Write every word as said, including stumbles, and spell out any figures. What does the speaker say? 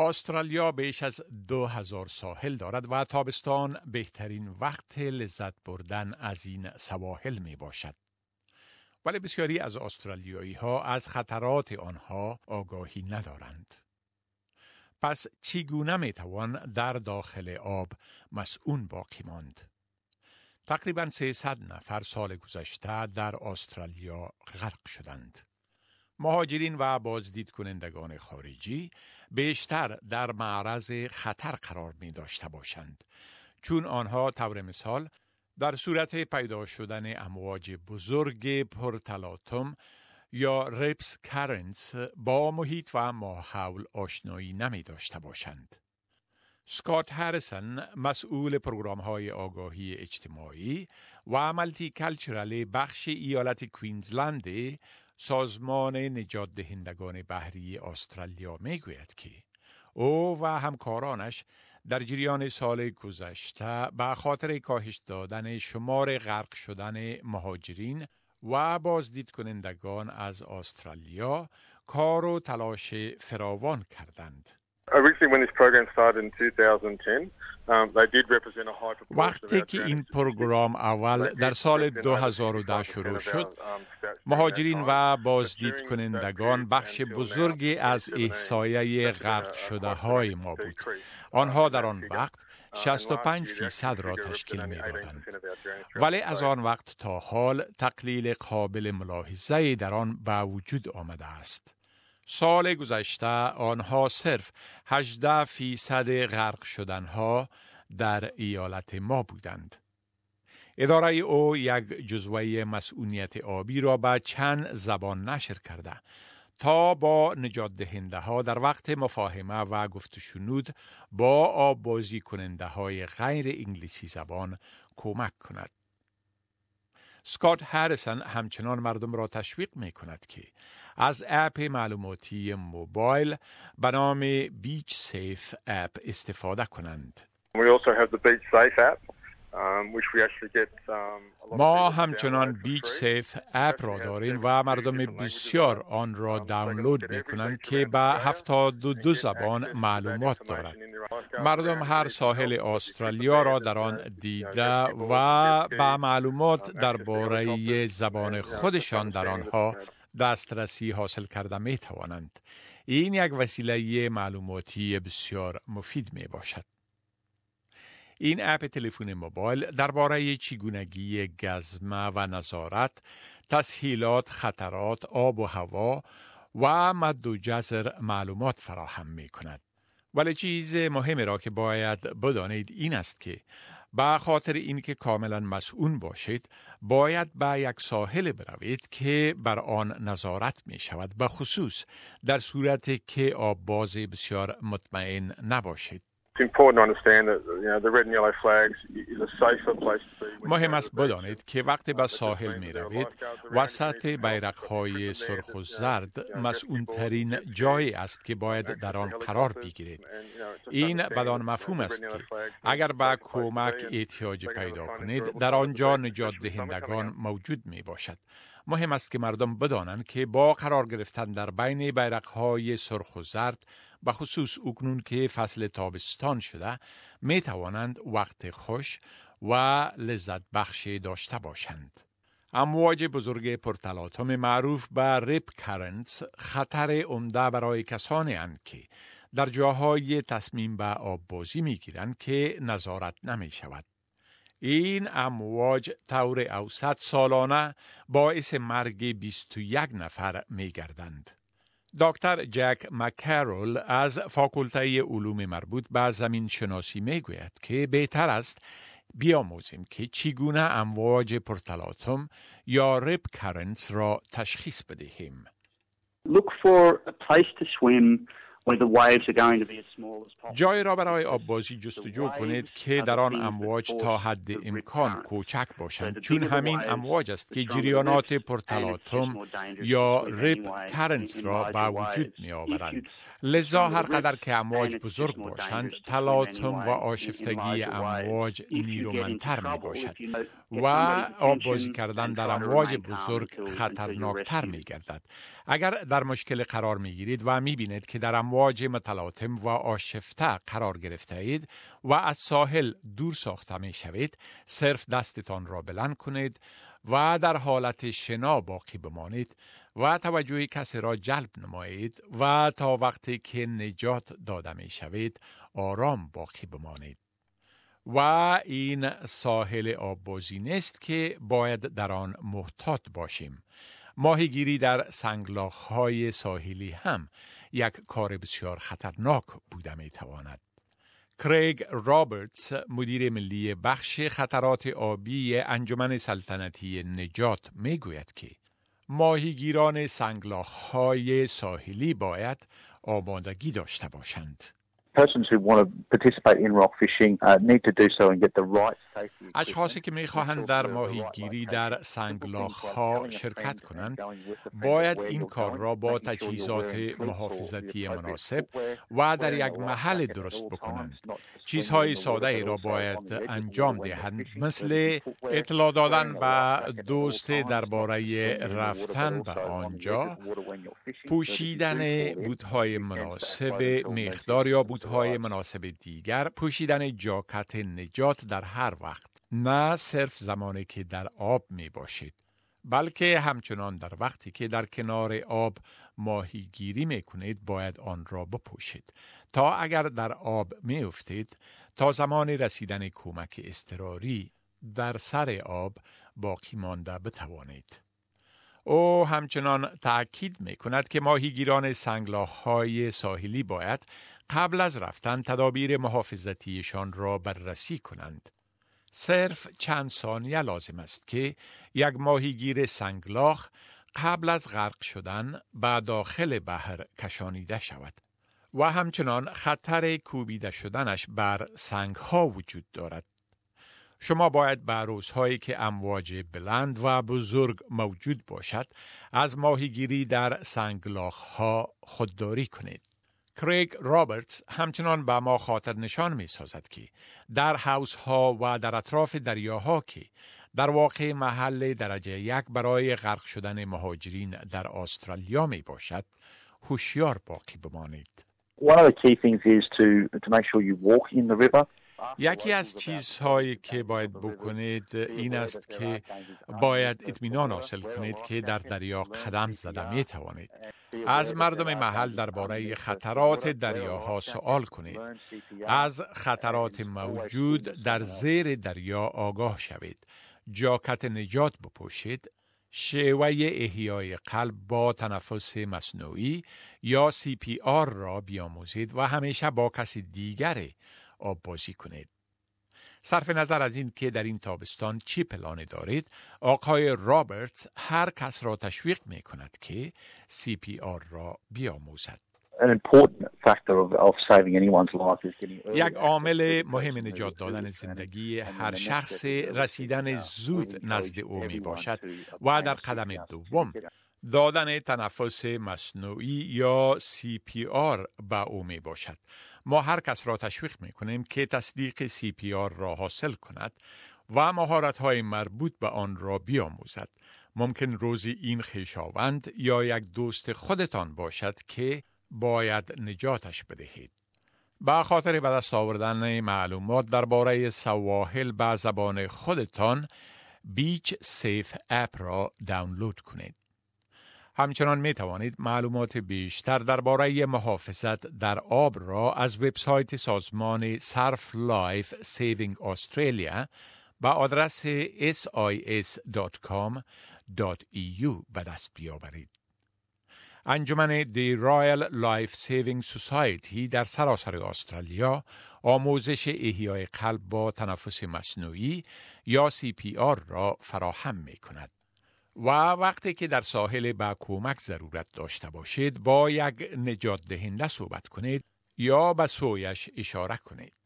استرالیا بیش از دو هزار ساحل دارد و تابستان بهترین وقت لذت بردن از این سواحل می باشد. ولی بسیاری از استرالیایی ها از خطرات آنها آگاهی ندارند. پس چگونه می توان در داخل آب مسئول باقی ماند؟ تقریباً سیصد نفر سال گذشته در استرالیا غرق شدند. مهاجرین و بازدید کنندگان خارجی بیشتر در معرض خطر قرار می داشته باشند، چون آنها طور مثال در صورت پیدا شدن امواج بزرگ پرتلاطم یا ریپس کارنتس با محیط و ماحول آشنایی نمی داشته باشند. سکات هریسون، مسئول پروگرام‌های آگاهی اجتماعی و ملتی کلچرال بخش ایالت کوینزلند سازمان نجات دهندگان بحری استرالیا میگوید که او و همکارانش در جریان سال گذشته به خاطر کاهش دادن شمار غرق شدن مهاجرین و بازدید کنندگان از استرالیا کار و تلاش فراوان کردند. Originally, when this program started in twenty ten, um, they did represent a high proportion وقتی که این پروگرام اول در سال دو هزار و ده شروع شد، مهاجرین و بازدید کنندگان بخش بزرگی از احصایه غرق شده های ما بود. آنها در آن وقت شصت و پنج فیصد را تشکیل می دادند. ولی از آن وقت تا حال تقلیل قابل ملاحظه‌ای در آن به وجود آمده است. سال گذشته آنها صرف هجده فیصد غرق شدنها در ایالت ما بودند. اداره او یک جزوه مسئولیت آبی را به چند زبان نشر کرده تا با نجات دهنده ها در وقت مفاهمه و گفت و شنود با آببازی کننده های غیر انگلیسی زبان کمک کند. سکات هریسون همچنان مردم را تشویق می کند که از اپ معلوماتی موبایل به نام بیچ سیف اپ استفاده کنند. We also have the Beach Safe app, um, which we actually get um, ما همچنان بیچ سیف اپ را داریم و مردم بسیار آن را دانلود می کنند که به هفتاد و دو زبان معلومات دارد. مردم هر ساحل استرالیا را در آن دیده و به معلومات درباره زبان خودشان در آنها دسترسی حاصل کرده می توانند. این یک وسیله معلوماتی بسیار مفید می باشد. این اپ تلفن موبایل درباره چگونگی گزمه و نظارت، تسهیلات، خطرات، آب و هوا و مد و جزر معلومات فراهم می کند. ولی چیز مهمی را که باید بدانید این است که به خاطر اینکه کاملا مسئول باشید باید به یک ساحل بروید که بر آن نظارت می شود، به خصوص در صورتی که آب باز بسیار مطمئن نباشید. مهم است بدانید که وقتی به ساحل می روید وسط بیرق‌های سرخ و زرد مسئول ترین جایی است که باید در آن قرار بگیرید. این بدان مفهوم است که اگر به کمک احتیاج پیدا کنید در آنجا نجات دهندگان موجود می باشد. مهم است که مردم بدانند که با قرار گرفتن در بین بیرق‌های سرخ و زرد به خصوص اکنون که فصل تابستان شده می توانند وقت خوش و لذت بخش داشته باشند. امواج بزرگ پرتلاطم معروف به ریپ کارنتس خطر عمده برای کسانی اند که در جاهای تصمیم به آببازی می گیرند که نظارت نمی شود. این امواج طور اوسط سالانه باعث مرگ بیست و یک نفر می گردند. دکتر جک مکارول از فاکولته علوم مربوط به زمین شناسی می گوید که بهتر است بیاموزیم که چگونه امواج پرتلاطم یا ریپ کارنتس را تشخیص بدهیم. Look for a place to swim where the waves are going to be as small as possible. جای را برای آببازی جستجو کنید که در آن امواج تا حد امکان کوچک باشند، چون همین امواج است که جریانات پرتلاطم یا ریپ کارنتس را به وجود می آورند. لذا هر قدر که امواج بزرگ باشند، تلاطم و آشفتگی امواج نیرومندتر می باشد و آب بازی کردن در امواج بزرگ خطرناکتر می گردد. اگر در مشکل قرار می گیرید و می بینید که در امواج متلاطم و آشفته قرار گرفته اید و از ساحل دور ساخته می شوید، صرف دستتان را بلند کنید و در حالت شنا باقی بمانید و توجه کسی را جلب نمایید و تا وقتی که نجات داده می شوید آرام باقی بمانید. و این ساحل آببازی نیست که باید در آن محتاط باشیم. ماهیگیری در سنگلاخ‌های ساحلی هم یک کار بسیار خطرناک بوده می تواند. کریگ رابرتس، مدیر ملی بخش خطرات آبی انجمن سلطنتی نجات، می گوید که ماهیگیران سنگلاخ‌های ساحلی باید آمادگی داشته باشند. Persons who want to participate in rock fishing uh, need to do so and get the right safety. اشخاصی که می‌خواهند در ماهیگیری در سنگلاخ‌ها شرکت کنند باید این کار را با تجهیزات محافظتی مناسب و در یک محل درست بکنند. چیزهای ساده ای را باید انجام دهند، مثل اطلاع دادن به دوست درباره رفتن به آنجا، پوشیدن بوت‌های مناسب مقدار یا بوت های مناسب دیگر، پوشیدن جاکت نجات در هر وقت، نه صرف زمانی که در آب می باشید، بلکه همچنان در وقتی که در کنار آب ماهیگیری می کنید باید آن را بپوشید تا اگر در آب می افتید تا زمان رسیدن کمک اضطراری در سر آب باقی مانده بتوانید. او همچنان تأکید می کند که ماهیگیران سنگلاخ‌های ساحلی باید قبل از رفتن تدابیر محافظتیشان را بررسی کنند. صرف چند ثانیه لازم است که یک ماهیگیر سنگلاخ قبل از غرق شدن به داخل بحر کشانیده شود و همچنان خطر کوبیده شدنش بر سنگها وجود دارد. شما باید به روزهایی که امواج بلند و بزرگ موجود باشد از ماهیگیری در سنگلاخ‌ها خودداری کنید. کریگ رابرتس همچنان به ما خاطر نشان می سازد که در حوض ها و در اطراف دریاها که در واقع محل درجه یک برای غرق شدن مهاجرین در استرالیا می باشد، هوشیار باقی بمانید. One of the key things is to to make sure you walk in the river. یکی از چیزهایی که باید بکنید این است که باید اطمینان حاصل کنید که در دریا قدم زده می توانید. از مردم محل درباره خطرات دریاها سوال کنید. از خطرات موجود در زیر دریا آگاه شوید. جاکت نجات بپوشید. شیوه احیای قلب با تنفس مصنوعی یا سی پی آر را بیاموزید و همیشه با کسی دیگری آب بازی کنید. صرف نظر از این که در این تابستان چی پلان دارید، آقای رابرتس هر کس را تشویق می کند که سی پی آر را بیاموزد. An important factor of, of saving anyone's life is getting early. یک عامل مهم نجات دادن زندگی هر شخص رسیدن زود نزد او می باشد و در قدم دوم دادن تنفس مصنوعی یا سی پی آر به او می باشد. ما هر کس را تشویق می کنیم که تصدیق سی پی آر را حاصل کند و مهارت‌های مربوط به آن را بیاموزد. ممکن روزی این خویشاوند یا یک دوست خودتان باشد که باید نجاتش بدهید. به خاطر به دست آوردن معلومات درباره سواحل به زبان خودتان بیچ سیف اپ را دانلود کنید. همچنان می توانید معلومات بیشتر درباره محافظت در آب را از وبسایت سازمان صرف لایف سیوینگ استرالیا با آدرس اس آی اس دات کام دات ای یو به دست بیاورید. انجمن دی رایل لایف سیوینگ سوسایتی در سراسر استرالیا آموزش احیای قلب با تنفس مصنوعی یا سی پی آر را فراهم می کند. و وقتی که در ساحل با کمک ضرورت داشته باشید با یک نجات دهنده صحبت کنید یا به سویش اشاره کنید.